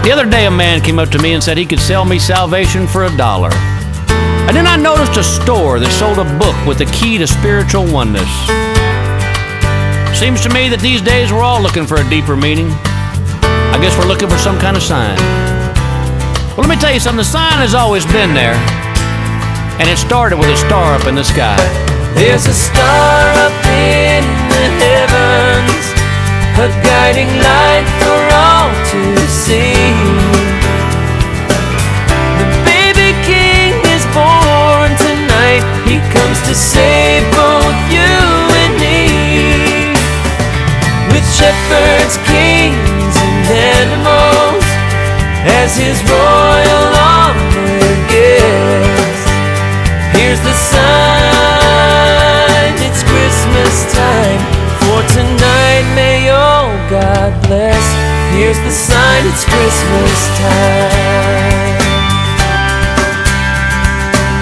The other day a man came up to me and said he could sell me salvation for $1. And then I noticed a store that sold a book with the key to spiritual oneness. Seems to me that these days we're all looking for a deeper meaning. I guess we're looking for some kind of sign. Well, let me tell you something, the sign has always been there. And it started with a star up in the sky. There's a star up in the heavens, a guiding light for all to see. The baby king is born tonight. He comes to save both you and me. With shepherds, kings, and animals as his royal honored guest. Here's the sign, it's Christmas time. For tonight, may your God bless. Here's the sign, it's Christmas time.